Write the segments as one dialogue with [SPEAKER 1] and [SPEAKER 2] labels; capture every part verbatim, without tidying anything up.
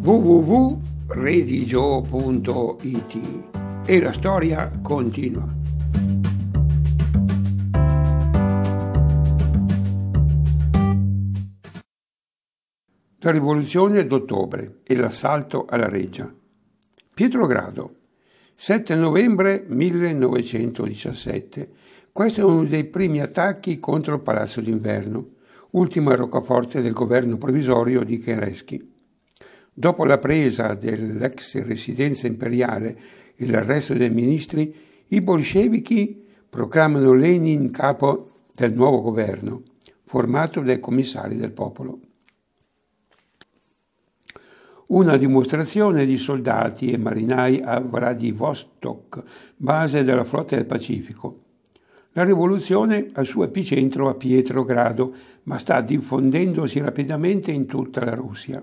[SPEAKER 1] w w w punto redigio punto i t e la storia continua. La rivoluzione d'ottobre e l'assalto alla Reggia. Pietrogrado, sette novembre millenovecentodiciassette. Questo è uno dei primi attacchi contro il Palazzo d'Inverno, ultima roccaforte del governo provvisorio di Kerenskij. Dopo la presa dell'ex residenza imperiale e l'arresto dei ministri, i bolscevichi proclamano Lenin capo del nuovo governo, formato dai commissari del popolo. Una dimostrazione di soldati e marinai a Vladivostok, base della flotta del Pacifico. La rivoluzione ha il suo epicentro a Pietrogrado, ma sta diffondendosi rapidamente in tutta la Russia.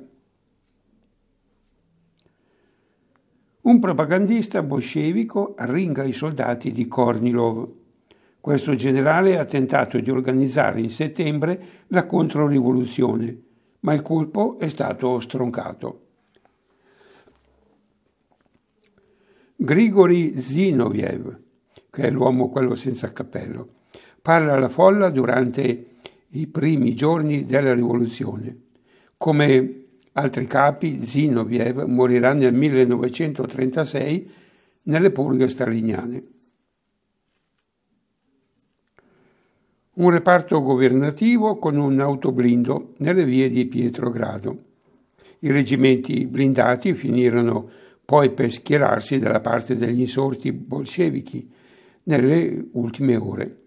[SPEAKER 1] Un propagandista bolscevico arringa i soldati di Kornilov. Questo generale ha tentato di organizzare in settembre la controrivoluzione, ma il colpo è stato stroncato. Grigori Zinoviev, che è l'uomo quello senza cappello, parla alla folla durante i primi giorni della rivoluzione. Come altri capi, Zinoviev morirà nel millenovecentotrentasei nelle purghe staliniane. Un reparto governativo con un autoblindo nelle vie di Pietrogrado. I reggimenti blindati finirono poi per schierarsi dalla parte degli insorti bolscevichi nelle ultime ore.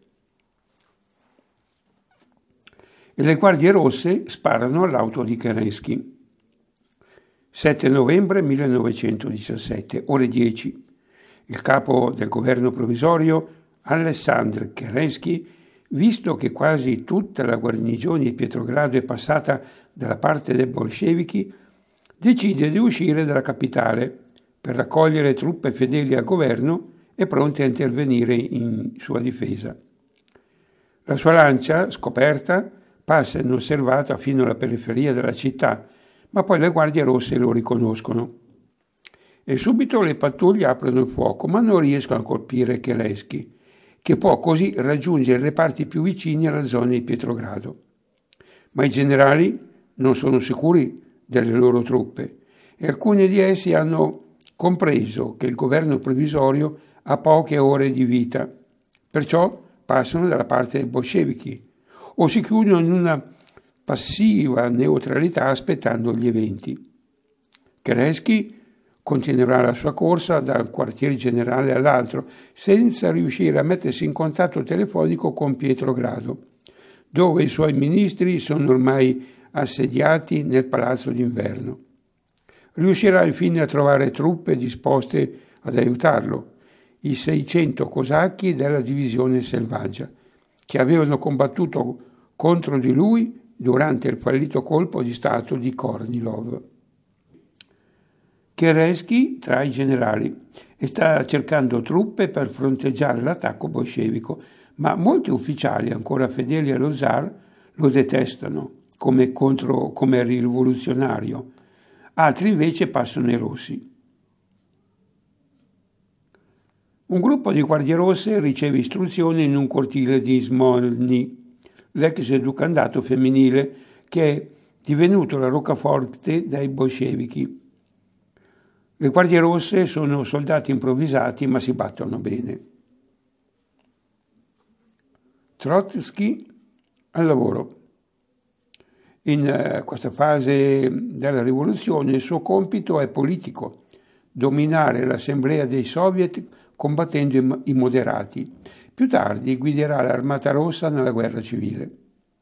[SPEAKER 1] E le guardie rosse sparano all'auto di Kerenskij. sette novembre millenovecentodiciassette, ore dieci. Il capo del governo provvisorio, Alexandr Kerenskij, visto che quasi tutta la guarnigione di Pietrogrado è passata dalla parte dei bolscevichi, decide di uscire dalla capitale per raccogliere truppe fedeli al governo e pronte a intervenire in sua difesa. La sua lancia, scoperta, passa inosservata fino alla periferia della città, ma poi le guardie rosse lo riconoscono. E subito le pattuglie aprono il fuoco, ma non riescono a colpire Kerenskij, che può così raggiungere i reparti più vicini alla zona di Pietrogrado. Ma i generali non sono sicuri delle loro truppe e alcuni di essi hanno compreso che il governo provvisorio ha poche ore di vita, perciò passano dalla parte dei bolscevichi o si chiudono in una passiva neutralità aspettando gli eventi. Kerenskij continuerà la sua corsa dal quartier generale all'altro senza riuscire a mettersi in contatto telefonico con Pietrogrado, dove i suoi ministri sono ormai assediati nel Palazzo d'Inverno. Riuscirà infine a trovare truppe disposte ad aiutarlo, i seicento cosacchi della divisione selvaggia, che avevano combattuto contro di lui durante il fallito colpo di stato di Kornilov. Kerenskij tra i generali e sta cercando truppe per fronteggiare l'attacco bolscevico, ma molti ufficiali ancora fedeli allo zar lo detestano come, contro, come rivoluzionario, altri invece passano ai rossi. Un gruppo di guardie rosse riceve istruzioni in un cortile di Smolny, l'ex ducandato femminile che è divenuto la roccaforte dei bolscevichi. Le guardie rosse sono soldati improvvisati ma si battono bene. Trotsky al lavoro. In uh, questa fase della rivoluzione il suo compito è politico, dominare l'assemblea dei soviet combattendo i, i moderati. Più tardi guiderà l'Armata Rossa nella guerra civile.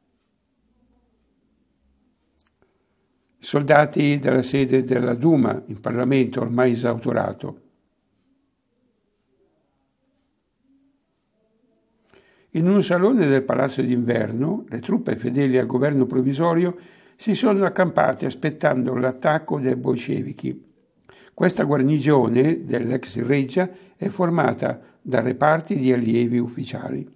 [SPEAKER 1] Soldati della sede della Duma, in Parlamento ormai esautorato. In un salone del Palazzo d'Inverno, le truppe fedeli al governo provvisorio si sono accampate aspettando l'attacco dei bolscevichi. Questa guarnigione dell'ex Reggia è formata da reparti di allievi ufficiali.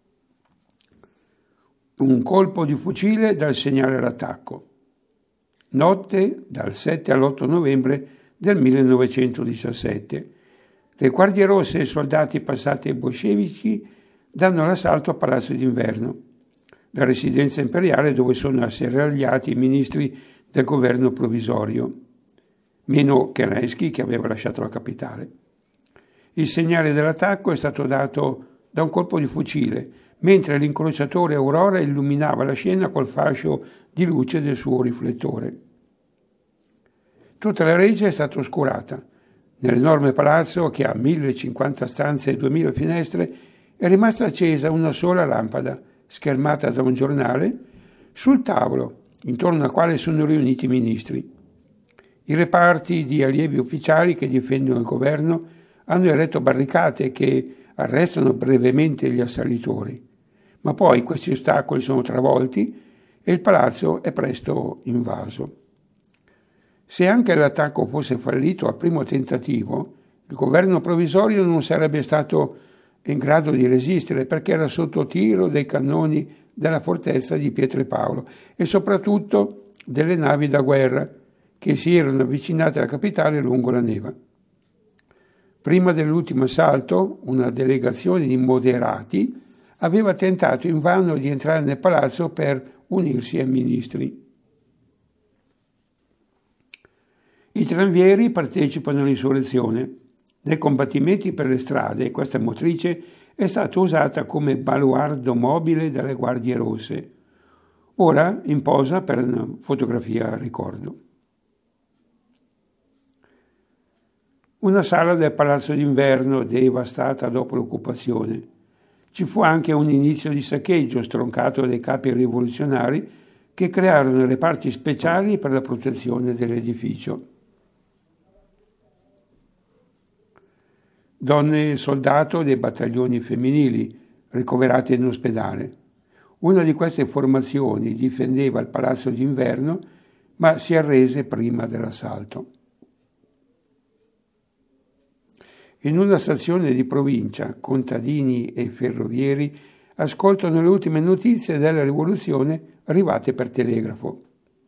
[SPEAKER 1] Un colpo di fucile dà il segnale all'attacco. notte dal sette all'otto novembre del millenovecentodiciassette. Le guardie rosse e i soldati passati ai bolscevici danno l'assalto a Palazzo d'Inverno, la residenza imperiale dove sono asserragliati i ministri del governo provvisorio, meno Kerensky che aveva lasciato la capitale. Il segnale dell'attacco è stato dato da un colpo di fucile, mentre l'incrociatore Aurora illuminava la scena col fascio di luce del suo riflettore. Tutta la reggia è stata oscurata. Nell'enorme palazzo, che ha mille cinquanta stanze e duemila finestre, è rimasta accesa una sola lampada, schermata da un giornale, sul tavolo, intorno al quale sono riuniti i ministri. I reparti di allievi ufficiali che difendono il governo hanno eretto barricate che arrestano brevemente gli assalitori, ma poi questi ostacoli sono travolti e il palazzo è presto invaso. Se anche l'attacco fosse fallito al primo tentativo, il governo provvisorio non sarebbe stato in grado di resistere perché era sotto tiro dei cannoni della fortezza di Pietropaolo e soprattutto delle navi da guerra che si erano avvicinate alla capitale lungo la Neva. Prima dell'ultimo assalto, una delegazione di moderati aveva tentato invano di entrare nel palazzo per unirsi ai ministri. I tranvieri partecipano all'insurrezione. Nei combattimenti per le strade questa motrice è stata usata come baluardo mobile dalle guardie rosse, ora in posa per una fotografia a ricordo. Una sala del Palazzo d'Inverno devastata dopo l'occupazione. Ci fu anche un inizio di saccheggio stroncato dai capi rivoluzionari che crearono reparti speciali per la protezione dell'edificio. Donne soldato dei battaglioni femminili ricoverate in ospedale. Una di queste formazioni difendeva il Palazzo d'Inverno, ma si arrese prima dell'assalto. In una stazione di provincia, contadini e ferrovieri ascoltano le ultime notizie della rivoluzione arrivate per telegrafo.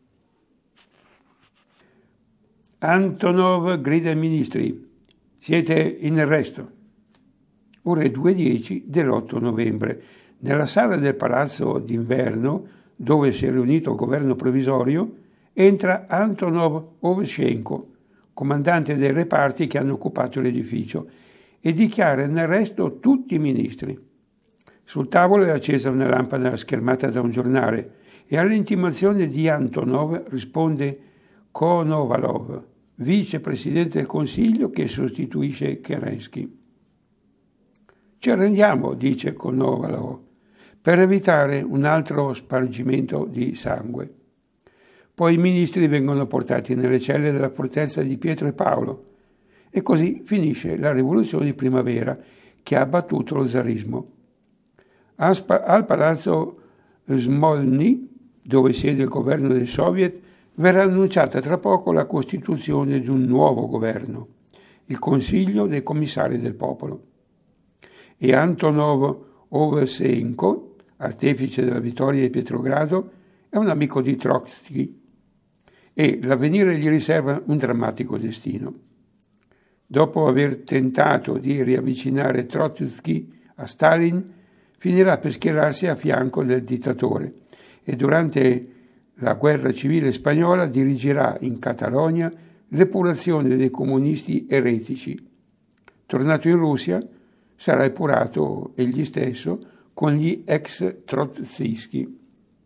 [SPEAKER 1] Antonov grida ai ministri: siete in arresto. Ore due e dieci dell'otto novembre. Nella sala del Palazzo d'Inverno, dove si è riunito il governo provvisorio, entra Antonov Ovshenko, comandante dei reparti che hanno occupato l'edificio, e dichiara in arresto tutti i ministri. Sul tavolo è accesa una lampada schermata da un giornale e all'intimazione di Antonov risponde Konovalov, vicepresidente del Consiglio che sostituisce Kerensky. Ci arrendiamo, dice Konovalov, per evitare un altro spargimento di sangue. Poi i ministri vengono portati nelle celle della fortezza di Pietropaolo e così finisce la rivoluzione di primavera che ha abbattuto lo zarismo. Al palazzo Smolny, dove siede il governo dei soviet, verrà annunciata tra poco la costituzione di un nuovo governo, il Consiglio dei Commissari del Popolo. E Antonov Ovseenko, artefice della vittoria di Pietrogrado, è un amico di Trotsky e l'avvenire gli riserva un drammatico destino. Dopo aver tentato di riavvicinare Trotsky a Stalin, finirà per schierarsi a fianco del dittatore e durante la guerra civile spagnola dirigerà in Catalogna l'epurazione dei comunisti eretici. Tornato in Russia, sarà epurato egli stesso con gli ex trotskisti.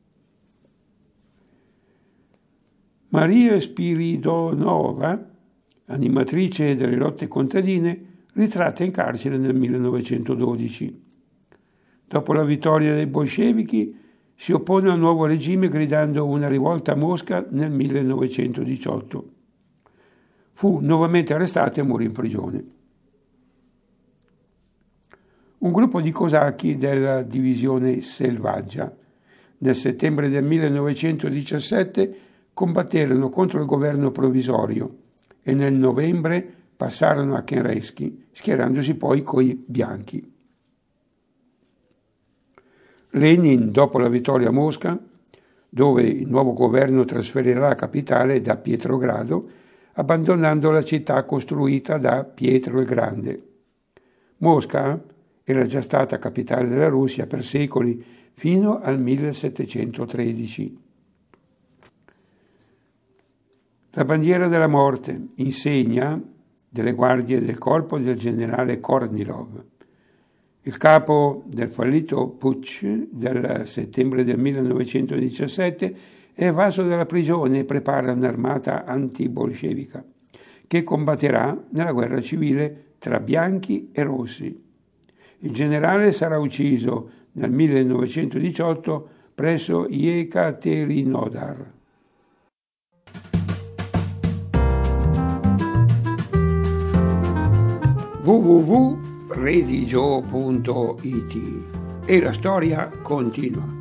[SPEAKER 1] Maria Spiridonova, animatrice delle lotte contadine, ritratta in carcere nel millenovecentododici. Dopo la vittoria dei bolscevichi si oppone al nuovo regime gridando una rivolta a Mosca nel millenovecentodiciotto. Fu nuovamente arrestata e morì in prigione. Un gruppo di cosacchi della divisione Selvaggia nel settembre del millenovecentodiciassette combatterono contro il governo provvisorio e nel novembre passarono a Kerensky, schierandosi poi coi bianchi. Lenin, dopo la vittoria a Mosca, dove il nuovo governo trasferirà la capitale da Pietrogrado, abbandonando la città costruita da Pietro il Grande. Mosca era già stata capitale della Russia per secoli, fino al millesettecentotredici. La bandiera della morte, insegna delle guardie del corpo del generale Kornilov. Il capo del fallito putsch del settembre del millenovecentodiciassette è evaso dalla prigione e prepara un'armata antibolscevica che combatterà nella guerra civile tra bianchi e rossi. Il generale sarà ucciso nel millenovecentodiciotto presso Jekaterinodar. w w w punto redigio punto it e la storia continua.